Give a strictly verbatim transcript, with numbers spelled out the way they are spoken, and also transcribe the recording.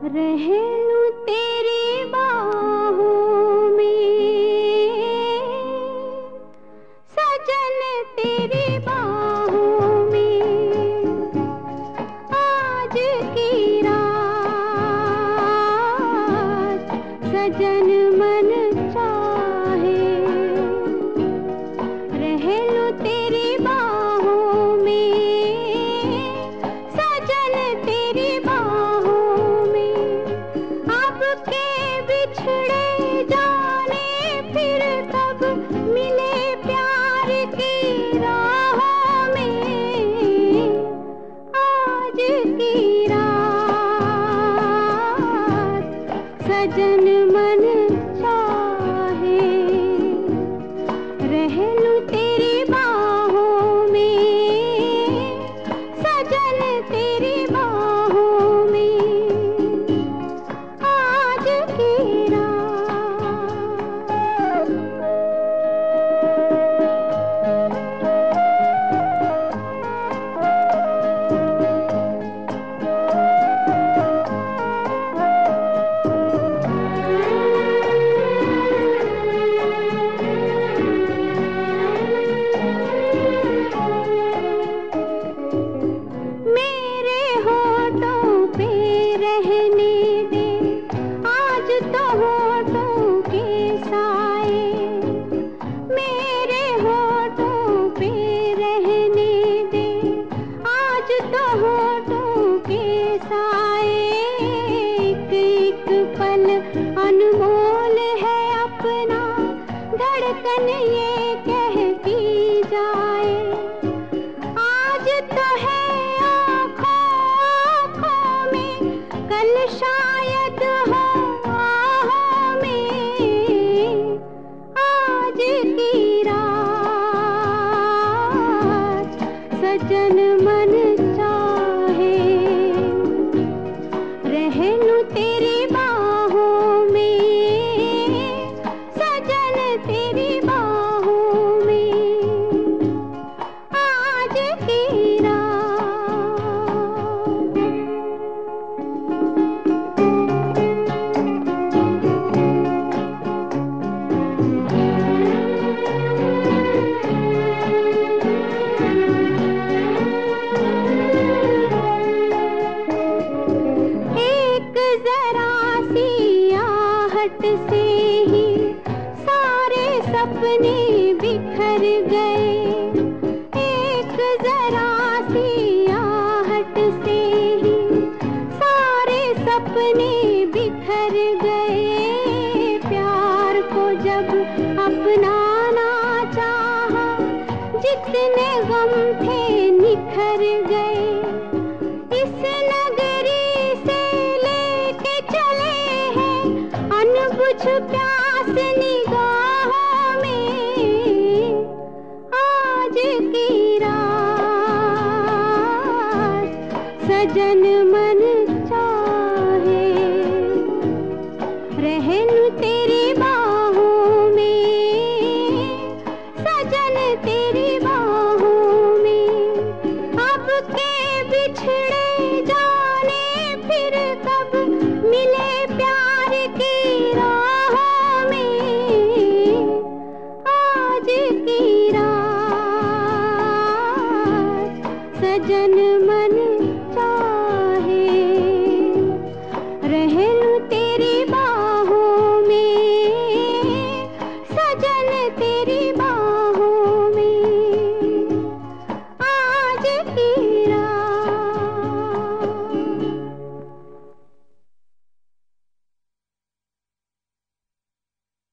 रहलू तेरी बाहों में, सजन तेरी बाहों में, आज की रात सजन मन चाहे। रहलू तेरी बाहों में, सजन तेरी बाहों में, अब के बिछड़े जाने फिर कब मिले प्यार की राहों में। आज की रात सजन मन चाहे। रहलू तेरी बाहों में, सजन तेरी बाहों में, आज की मेरे होठों पे रहने दे आज तो होठों के साए। मेरे होठों पे रहने दे आज तो होठों के साए। एक एक पल अनमोल है अपना, धड़कन ये कहती जाए। आज तो है आँखों आँखों में, कल शायद हो आहों में। आज की रात सजन मन चाहे। रहलू तेरी बाहों में, सजन तेरी बाहों में, आज की एक जरा सी आहट से ही सारे सपने बिखर गए। एक जरा सी आहट से ही सारे सपने बिखर गए। प्यार को जब अपनाना चाहा, जितने गम थे निखर गए। इस नगरी से लेके चले हैं अनबुझ प्यास निगाहों में। आज की रात सजन मन चाहे। रहलू तेरी बाहों में, सजन तेरी बाहों में, अब के बिछड़े जाने फिर कब मिले प्यार की राहों में। आज की रात सजन मन चाहे। रहलू तेरी बाहों में, सजन तेरी बाहों में, आज की